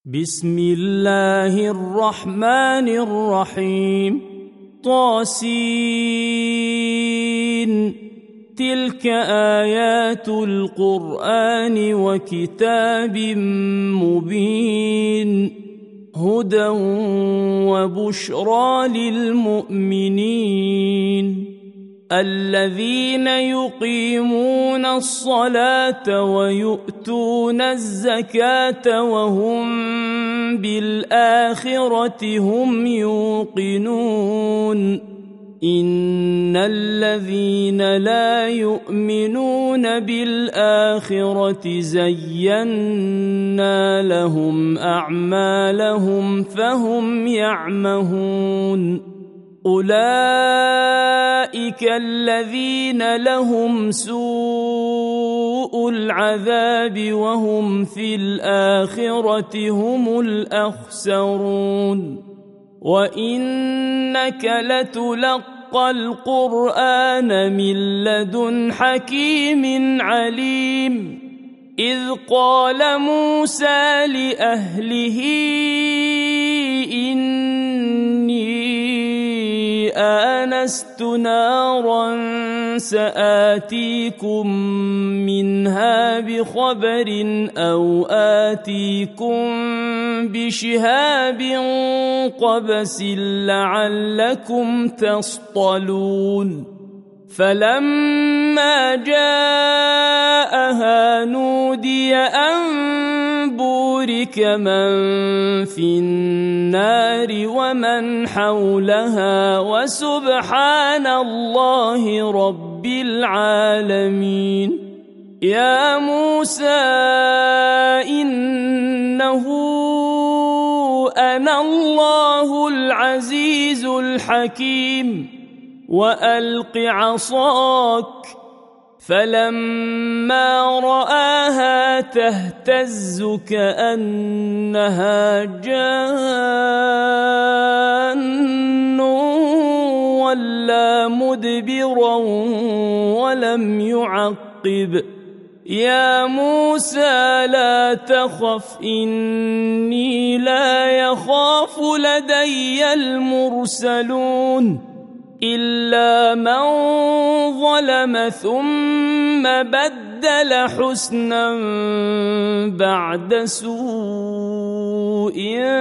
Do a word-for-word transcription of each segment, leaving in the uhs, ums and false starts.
بسم الله الرحمن الرحيم. طاسين. تلك آيات القرآن وكتاب مبين، هدى وبشرى للمؤمنين الذين يقيمون الصلاة ويؤتون الزكاة وهم بالآخرة هم يوقنون. إن الذين لا يؤمنون بالآخرة زينا لهم أعمالهم فهم يعمهون. أولئك الذين لهم سوء العذاب وهم في الآخرة هم الأخسرون. وإنك لتلقى القرآن من لدن حكيم عليم. إذ قال موسى لأهله إني آنست نارا سآتيكم منها بخبر أو آتيكم بشهاب قبس لعلكم تصطلون. فلما جاءها نودي أن بورك من في النار ومن حولها وسبحان الله رب العالمين. يا موسى إنه أنا الله العزيز الحكيم وألق عصاك. فلما رآها تهتز كأنها جان ولا مدبرا ولم يعقب. يا موسى لا تخف إني لا يخاف لدي المرسلون إلا من ظلم ثم بدل حسنا بعد سوء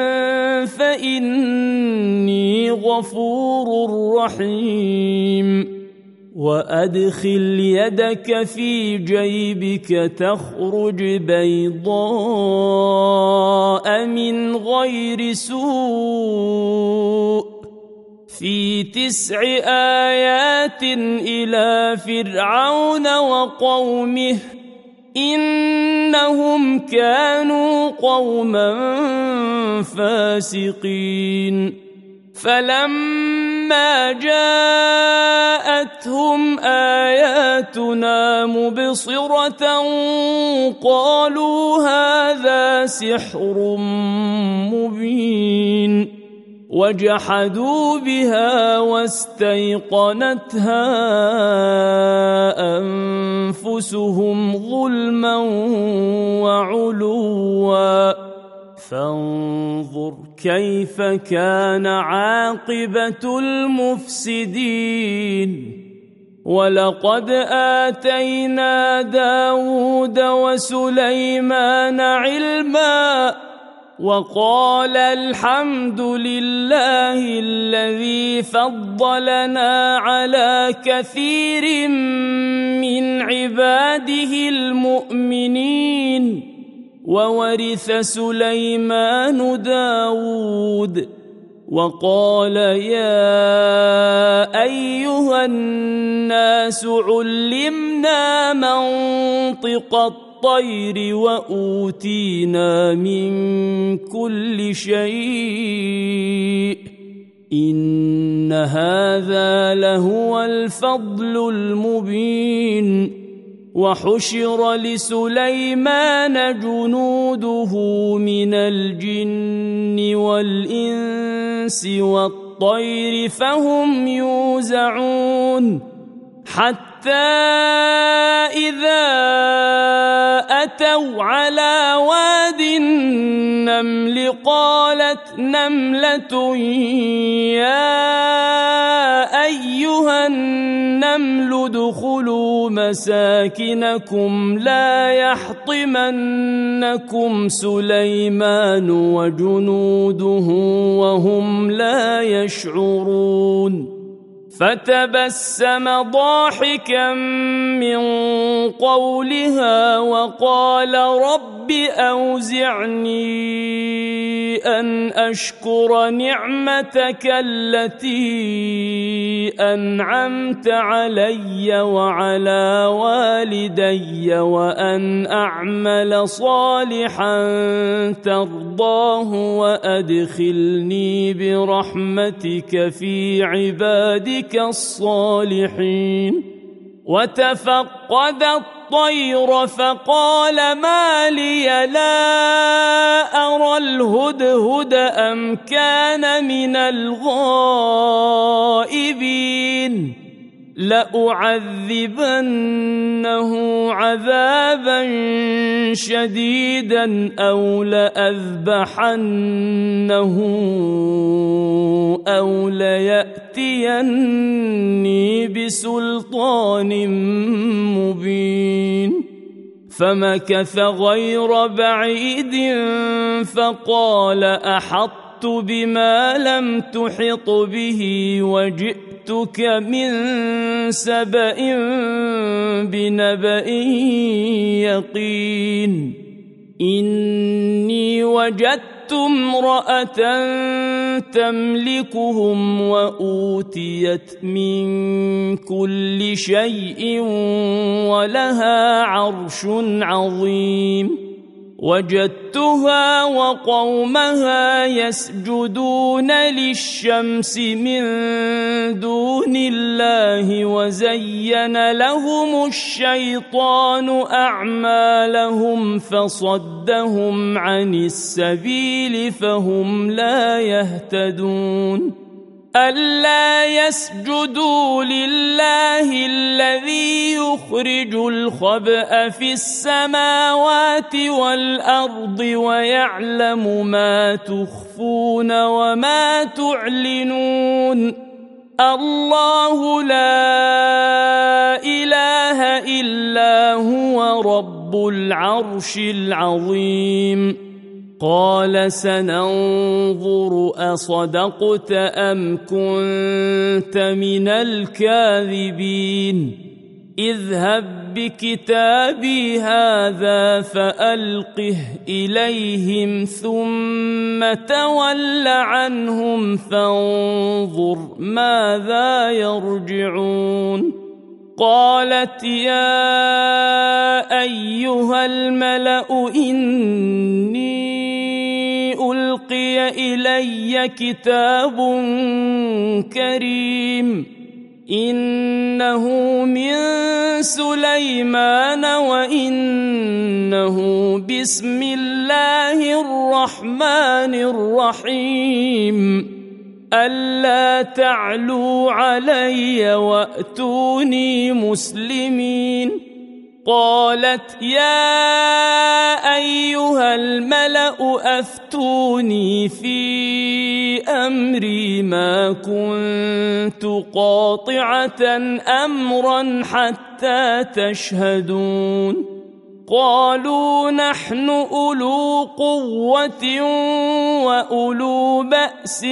فإني غفور رحيم. وأدخل يدك في جيبك تخرج بيضاء من غير سوء في تسع آيات إلى فرعون وقومه إنهم كانوا قوما فاسقين. فلما جاءتهم آياتنا مبصرة قالوا هذا سحر مبين وجحدوا بها واستيقنتها أنفسهم ظلما وعلوا فانظر كيف كان عاقبة المفسدين. ولقد آتينا داود وسليمان علما وقال الحمد لله الذي فضلنا على كثير من عباده المؤمنين. وورث سليمان داود وقال يا أيها الناس علمنا منطق الطير وأوتينا من كل شيء إن هذا لهو الفضل المبين. وحشر لسليمان جنوده من الجن والإنس والطير فهم يوزعون حتى إذا أتى أتوا على واد النمل قالت نملة يا أيها النمل ادخلوا مساكنكم لا يحطمنكم سليمان وجنوده وهم لا يشعرون فتبسم ضاحكا من قولها وقال رب أوزعني أن أشكر نعمتك التي أنعمت علي وعلى والدي وأن أعمل صالحا ترضاه وأدخلني برحمتك في عبادك الصالحين وتفقد الطير فقال ما لي لا أرى الهدهد أم كان من الغائبين لأعذبنه عذابا شديدا أو لأذبحنه أو ليأتيني بسلطان مبين فمكث غير بعيد فقال أحطت بما لم تحط به وجئتك من سبأ بنبأ يقين إني وجدت امرأة تملكهم وأوتيت من كل شيء ولها عرش عظيم وجدتها وقومها يسجدون للشمس من دون الله وزين لهم الشيطان أعمالهم فصدهم عن السبيل فهم لا يهتدون ألا يسجدوا لله الذي يخرج الخبأ في السماوات والأرض ويعلم ما تخفون وما تعلنون الله لا إله إلا هو رب العرش العظيم قال سننظر أصدقت أم كنت من الكاذبين اذهب بكتابي هذا فألقه إليهم ثم تول عنهم فانظر ماذا يرجعون قالت يا أيها الملأ إني ألقي إلي كتاب كريم إنه من سليمان وإنه بسم الله الرحمن الرحيم ألا تعلوا علي وأتوني مسلمين قالت يا أيها الملأ أفتوني في أمري ما كنت قاطعة أمرا حتى تشهدون قالوا نحن أولو قوة وأولو بأس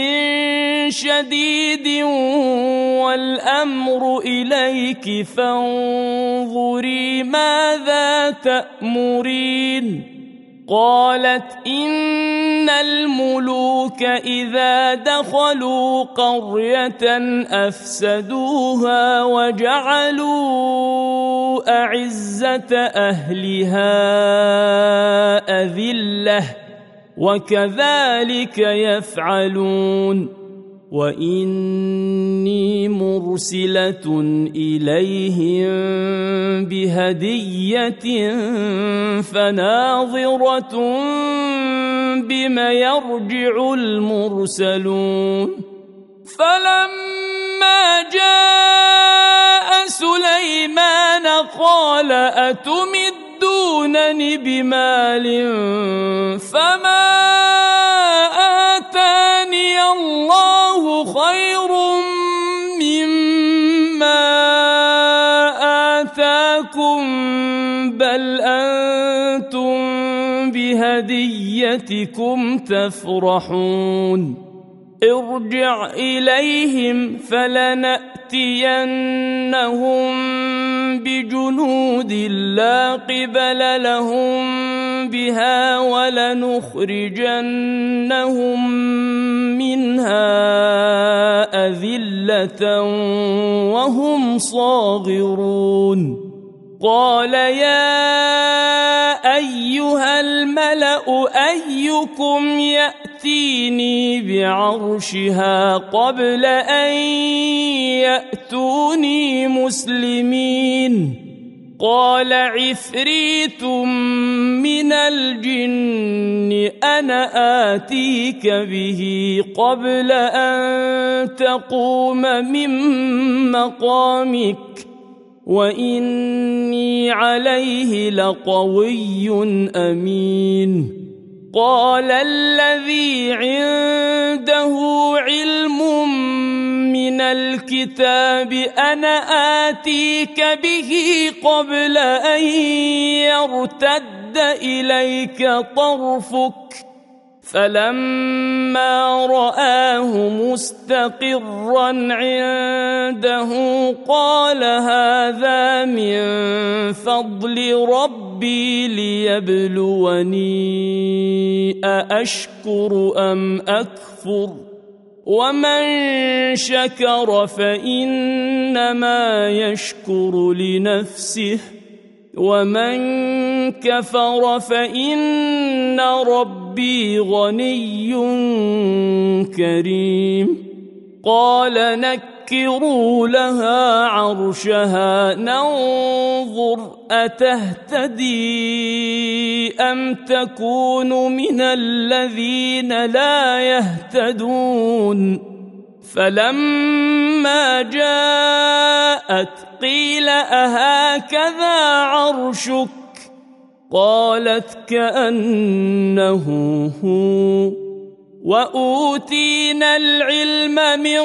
شديد والأمر إليك فانظري ماذا تأمرين قالت إن الملوك إذا دخلوا قرية أفسدوها وجعلوا أعزة أهلها أذلة وكذلك يفعلون وإني مرسلة إليهم بهدية فناظرة بم يرجع المرسلون فلما جاء سليمان قال أتمدون تأتونني بمال فما آتاني الله خير مما آتاكم بل أنتم بهديتكم تفرحون ارجع إليهم فلنأتينهم بجنود لا قبل لهم بها ولنخرجنهم منها أذلة وهم صاغرون قال يا أيها الملأ أيكم يأتيني بعرشها قبل أن يأتوني مسلمين قال عفريت من الجن أنا آتيك به قبل أن تقوم من مقامك وإني عليه لقوي أمين قال الذي عنده علم من الكتاب أنا آتيك به قبل أن يرتد إليك طرفك فلما رآه مستقرا عنده قال هذا من فضل ربي ليبلوني أأشكر أم أكفر ومن شكر فإنما يشكر لنفسه ومن كفر فإن ربي غني كريم قال نكروا لها عرشها ننظر أتهتدي أم تكون من الذين لا يهتدون فلما جاءت قيل أهكذا عرشك قالت كأنه هو وأوتينا العلم من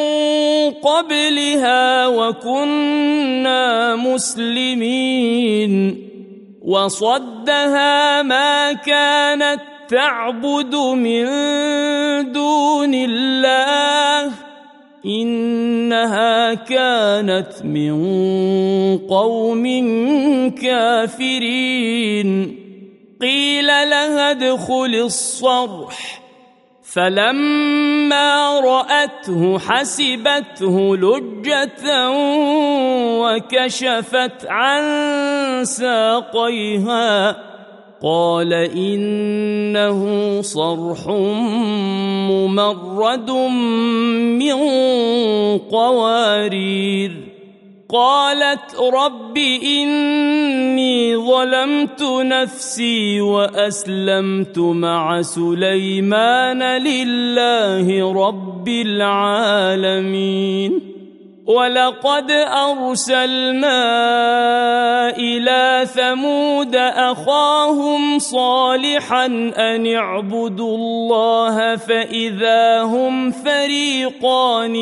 قبلها وكنا مسلمين وصدها ما كانت تعبد من دون الله إنها كانت من قوم كافرين قيل لها ادخل الصرح فلما رأته حسبته لجة وكشفت عن ساقيها قال إنه صرح ممرد من قوارير قالت رب إني ظلمت نفسي وأسلمت مع سليمان لله رب العالمين ولقد أرسلنا إلى ثمود أخاهم صالحا أن اعبدوا الله فإذا هم فريقان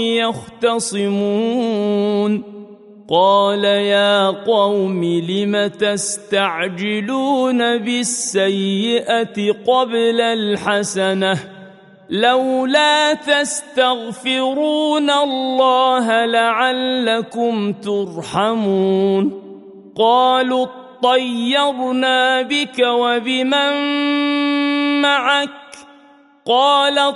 يختصمون قال يا قوم لم تستعجلون بالسيئة قبل الحسنة لولا تستغفرون الله لعلكم ترحمون قالوا اطيرنا بك وبمن معك قال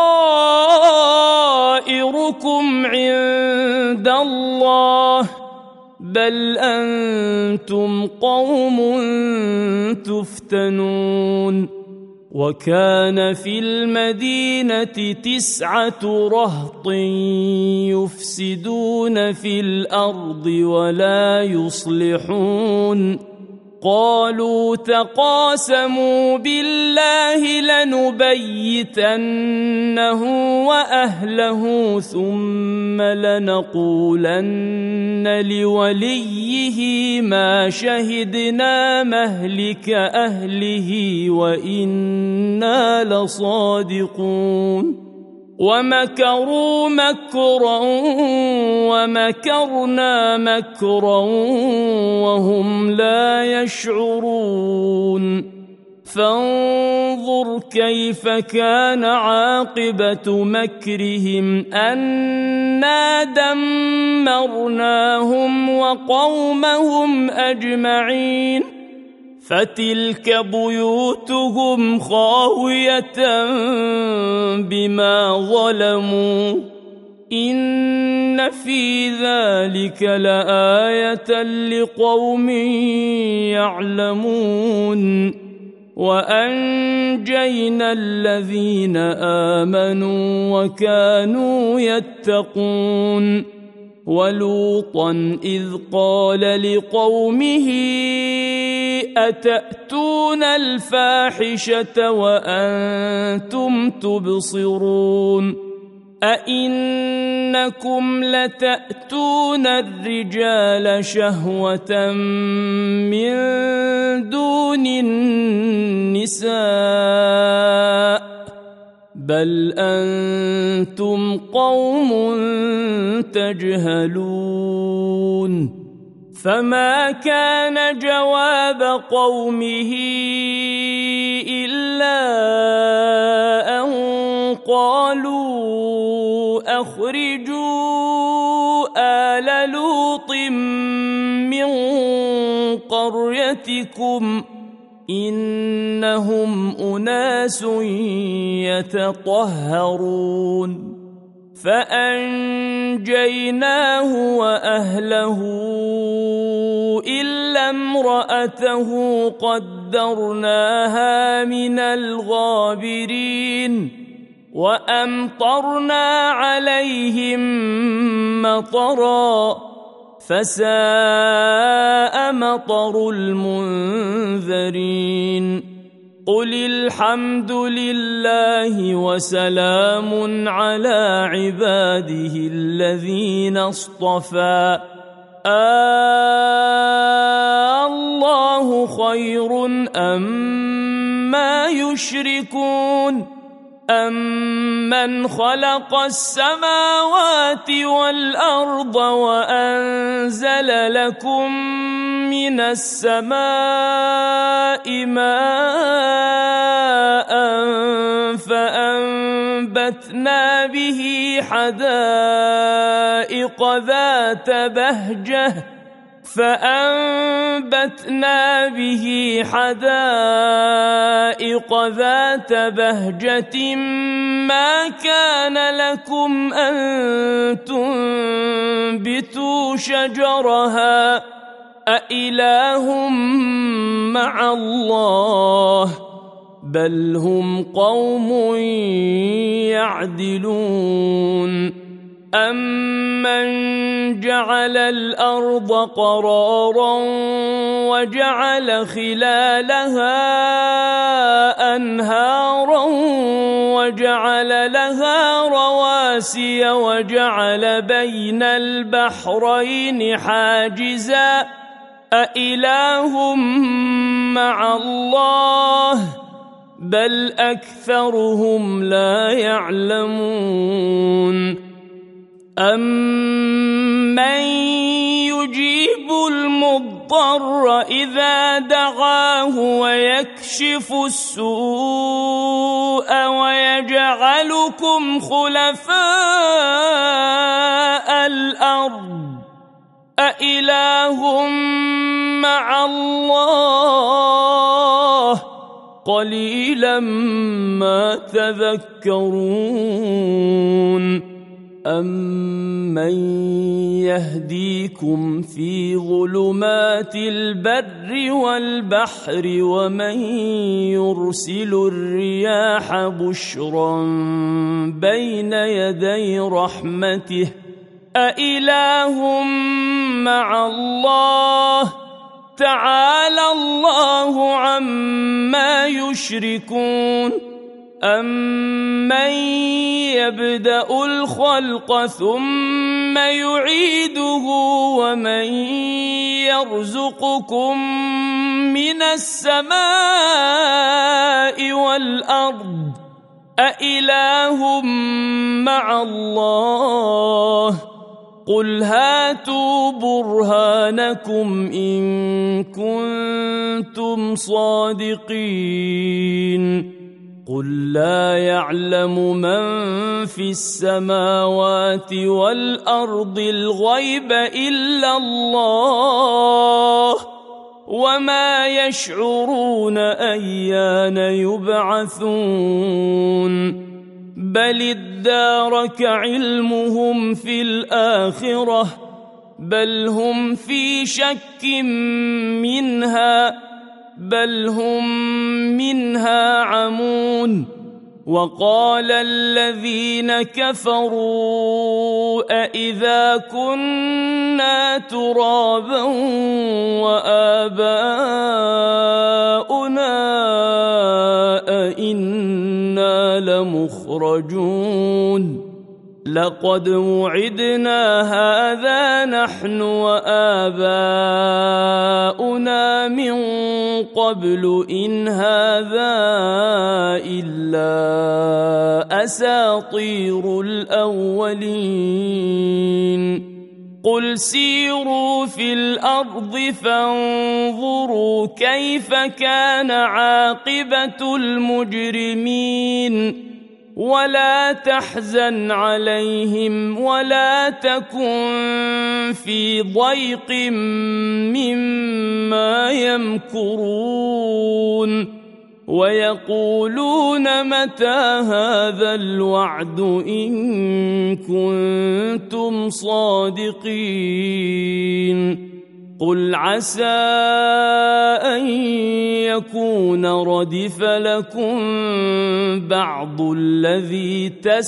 طائركم عند الله بل أنتم قوم تفتنون وكان في المدينة تسعة رهط يفسدون في الأرض ولا يصلحون قالوا تقاسموا بالله لنبيتنه وأهله ثم لنقولن لوليه ما شهدنا مهلك أهله وإنا لصادقون ومكروا مكرا ومكرنا مكرا وهم لا يشعرون فانظر كيف كان عاقبة مكرهم أنا دمرناهم وقومهم أجمعين فتلك بيوتهم خاوية بما ظلموا إن في ذلك لآية لقوم يعلمون وأنجينا الذين آمنوا وكانوا يتقون ولوطا إذ قال لقومه أتأتون الفاحشة وأنتم تبصرون أئنكم لتأتون الرجال شهوة من دون النساء بل أنتم قوم تجهلون فما كان جواب قومه إلا أن قالوا أخرجوا آل لوط من قريتكم إنهم أناس يتطهرون فأنجيناه وأهله إلا امرأته قدرناها من الغابرين وأمطرنا عليهم مطرا فساء مطر المنذرين قل الحمد لله وسلام على عباده الذين اصطفى آه الله خير أما يشركون أمن خلق السماوات والأرض وأنزل لكم من السماء ماء فأنبتنا به حدائق ذات بهجة فأنبتنا به حدائق ذات بهجة ما كان لكم أن تنبتوا شجرها أإله مع الله بل هم قوم يعدلون أمن جعل الأرض قرارا وجعل خلالها أنهارا وجعل لها رواسي وجعل بين البحرين حاجزا أإله مع الله بل أكثرهم لا يعلمون أمن يجيب المضطر إذا دعاه ويكشف السوء ويجعلكم خلفاء الأرض أإله مع الله قليلا ما تذكرون أمن يهديكم في ظلمات البر والبحر ومن يرسل الرياح بشرا بين يدي رحمته أإله مع الله تعالى الله عما يشركون أمن يبدأ الخلق ثم يعيده ومن يرزقكم من السماء والأرض أإله مع الله قل هاتوا برهانكم إن كنتم صادقين قل لا يعلم من في السماوات والأرض الغيب إلا الله وما يشعرون أيان يبعثون بل ادارك علمهم في الآخرة بل هم في شك منها بل هم منها عمون وقال الذين كفروا أإذا كنا ترابا وآباؤنا أإنا لمخرجون لقد وعدنا هذا نحن وآباؤنا من قبل إن هذا إلا أساطير الأولين قل سيروا في الأرض فانظروا كيف كان عاقبة المجرمين ولا تحزن عليهم ولا تكن في ضيق مما يمكرون ويقولون متى هذا الوعد إن كنتم صادقين قل عسى أن يكون ردف لكم بعض الذي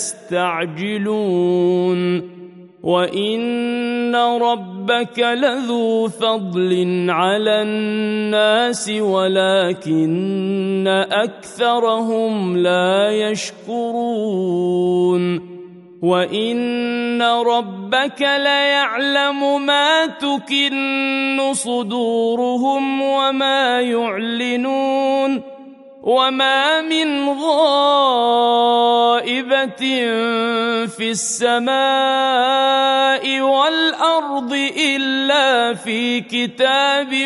تستعجلون وإن ربك لذو فضل على الناس ولكن أكثرهم لا يشكرون وإن ربك ليعلم ما تكن صدورهم وما يعلنون وما من غائبة في السماء والأرض إلا في كتاب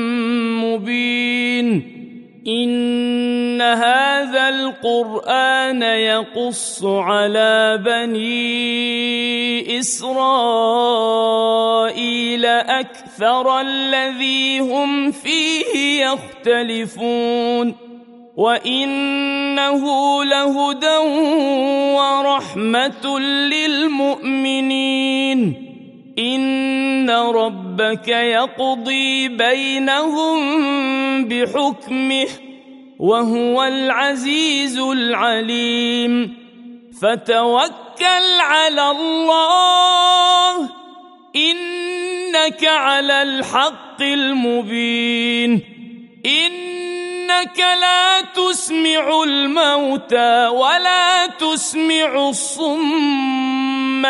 مبين إن هذا القرآن يقص على بني إسرائيل أكثر الذي هم فيه يختلفون وإنه لهدى ورحمة للمؤمنين إن ربك يقضي بينهم بحكمه وهو العزيز العليم فتوكل على الله إنك على الحق المبين إنك لا تسمع الموتى ولا تسمع الصم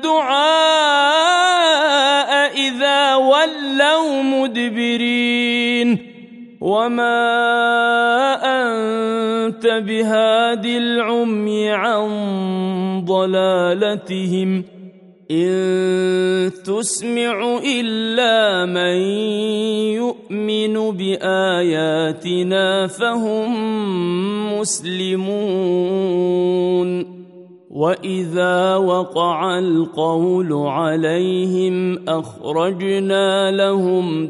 الدعاء إذا ولوا مدبرين وما أنت بهاد العمي عن ضلالتهم إن تسمع إلا من يؤمن بآياتنا فهم مسلمون وإذا وقع القول عليهم أخرجنا لهم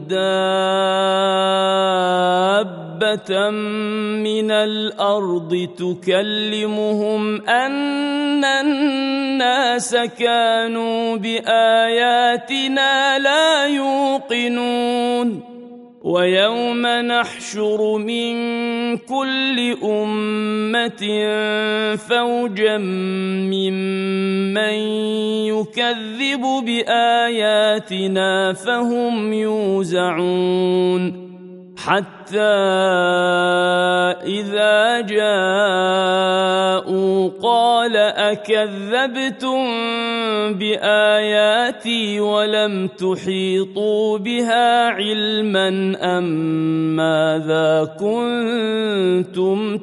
دابة من الأرض تكلمهم أن الناس كانوا بآياتنا لا يوقنون ويوم نحشر من كل أمة فوجا ممن يكذب بآياتنا فهم يوزعون حتى إذا جاءوا قال أكذبتم بآياتي ولم تحيطوا بها علما أم ماذا كنتم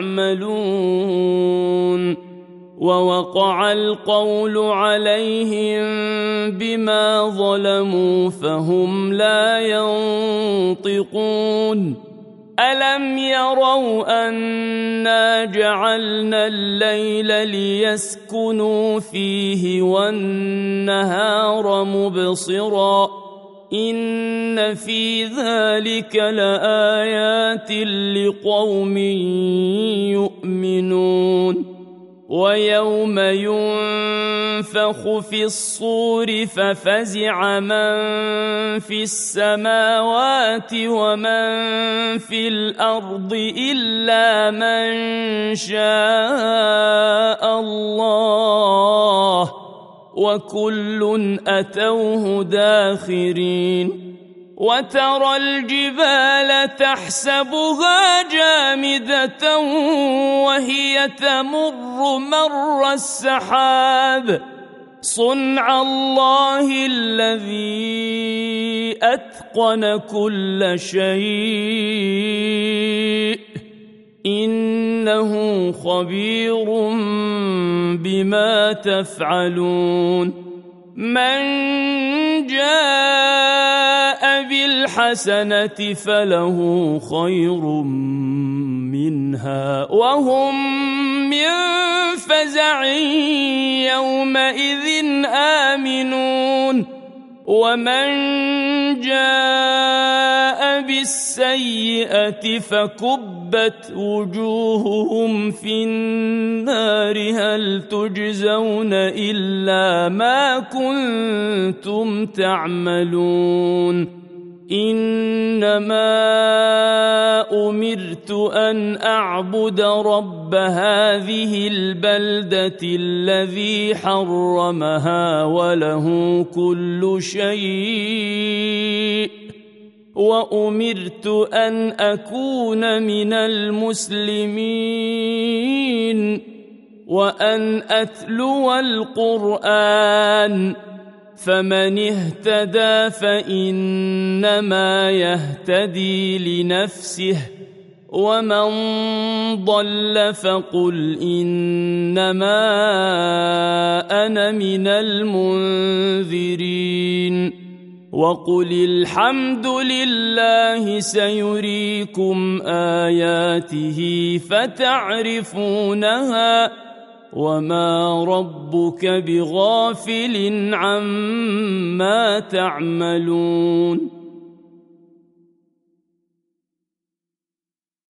تعملون ووقع القول عليهم بما ظلموا فهم لا ينطقون ألم يروا أنا جعلنا الليل ليسكنوا فيه والنهار مبصرا إن في ذلك لآيات لقوم يؤمنون ويوم ينفخ في الصور ففزع من في السماوات ومن في الأرض إلا من شاء الله وكل أتوه داخرين وترى الجبال تحسبها جامدة وهي تمر مر السحاب صنع الله الذي أتقن كل شيء إنه خبير بما تفعلون من جاء بالحسنة فله خير منها وهم من فزع يومئذ آمنون ومن جاء بالسيئة فكبت وجوههم في النار هل تجزون إلا ما كنتم تعملون إنما أمرت أن أعبد رب هذه البلدة الذي حرمها وله كل شيء وأمرت أن أكون من المسلمين وأن أتلو القرآن فمن اهتدى فإنما يهتدي لنفسه ومن ضل فقل إنما أنا من المنذرين وقل الحمد لله سيريكم آياته فتعرفونها وما ربك بغافل عما تعملون